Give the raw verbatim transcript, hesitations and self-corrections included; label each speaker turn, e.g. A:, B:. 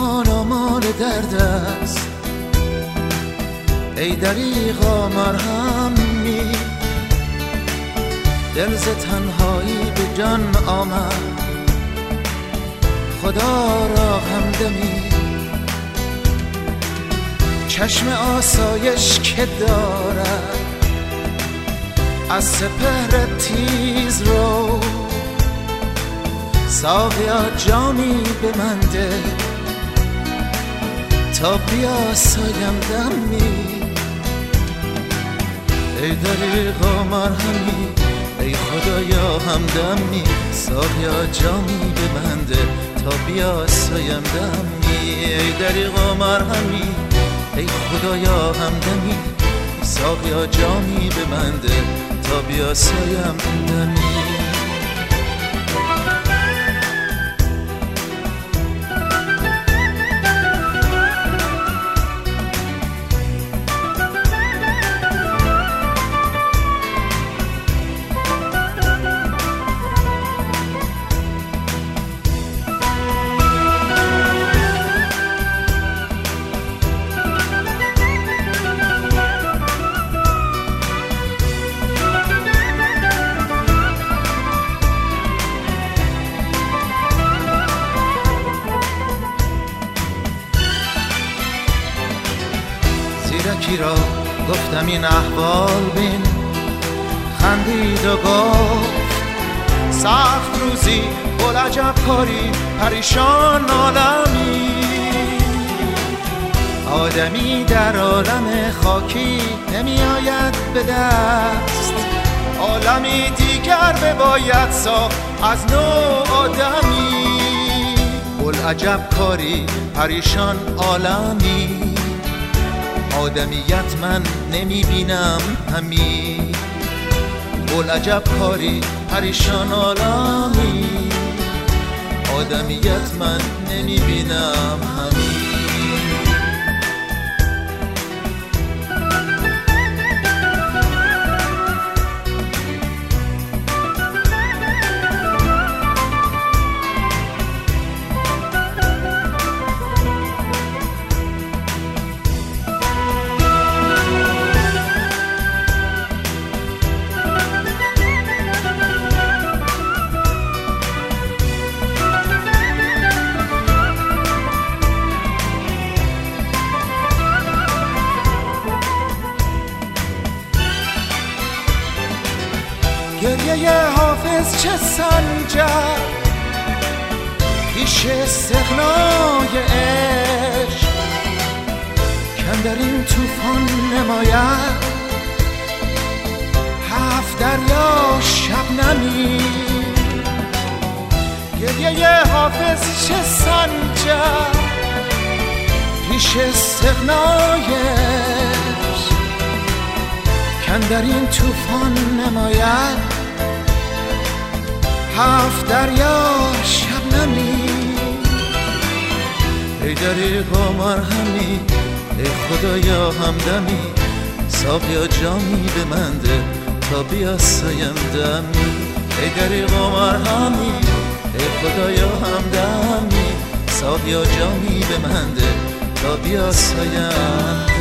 A: جان آمال درد است. ای دریغا مرهم می، دل ز تنهایی به جان آمد، خدا را همدمی. چشم آسایش که دارد از سپهر تیز رو، ساقیا جامی به من ده تا بیاسایم دمی. ای دریغا مرهمی، ای خدایا همدمی، ساقیا جامی به من ده تا بیاسایم دمی. ای دریغا مرهمی، ای خدایا همدمی، ساقیا جامی به من ده تا بیاسایم دمی. زیرکی را گفتم این احوال بین، خندید و گفت سخت روزی بلعجب کاری پریشان عالمی. آدمی در عالم خاکی نمی آید به دست، عالمی دیگر بباید ساخت از نو آدمی. بلعجب کاری پریشان عالمی، آدمیت من نمی بینم همی. بلعجب کاری پریشان عالمی، آدمیت من نمی بینم همی. گریه حافظ چه سنجد پیش استغنای عشق، کاندر این توفان نماید هفت دریا شبنمی. گریه حافظ چه سنجد پیش استغنای عشق، کاندر این توفان نماید هفت دریا شبنمی. ای دریغا مرهمی، ای خدایا همدمی، ساقیا جامی به من ده تا بیاسایم دمی. ای دریغا مرهمی، ای خدایا همدمی، ساقیا جامی به من ده تا بیاسایم